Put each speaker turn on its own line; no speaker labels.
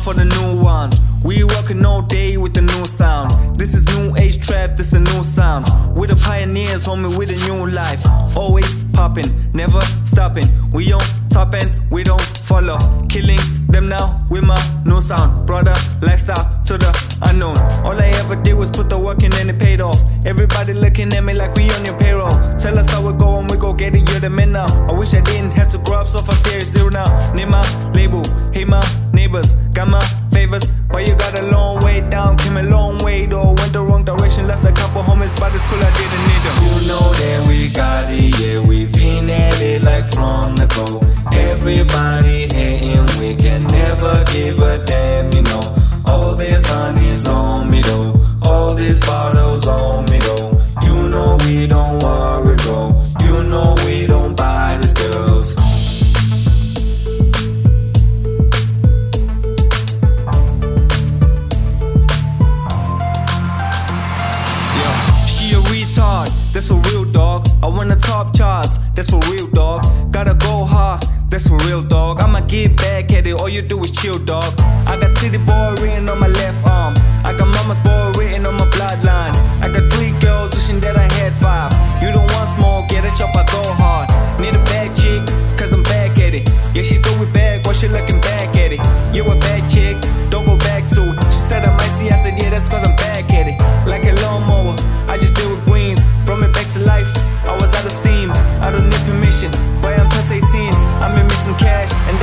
for the new ones. We rockin' all day with the new sound. This is new age trap, this a new sound. We're the pioneers, homie, with a new life. Always poppin', never stopping. We on top and we don't follow. Killing them now with my new sound. Brother, lifestyle to the unknown. All I ever did was put the work in and it paid off. Everybody looking at me like we on your payroll. Tell us how it go and we go get it, you're the man now. I wish I didn't have to grow up so fast, stay zero now. Name my label, hey my neighbors, got my favors, but you got a long way down, came a long way though. Went the wrong direction, lost a couple homies, but it's cool, I didn't need them.
You know that we got it, yeah, we been at it like from the go. Everybody hating, we can never give a damn, you know. All this honey's on me though, all these bottles on me though. You know we don't worry, bro. You know we don't buy these girls.
That's for real, dog. I want the top charts, that's for real, dog. Gotta go hard, that's for real, dog. I'ma get back at it, all you do is chill, dog. I got titty boy written on my left arm. I got mama's boy written on my bloodline. I got 3 girls wishing that I had 5. You don't want smoke, get a chop, I go hard. Need a bad chick, cause I'm back at it. Yeah, she threw it back while she looking back at it. You a bad chick, don't go back to it. She said I might see, I said yeah, that's cause I'm back at it. Like a lawnmower, I just deal with greens. Brought me back to life, I was out of steam, I don't need permission. Boy, I'm plus 18, I'm in missing cash, and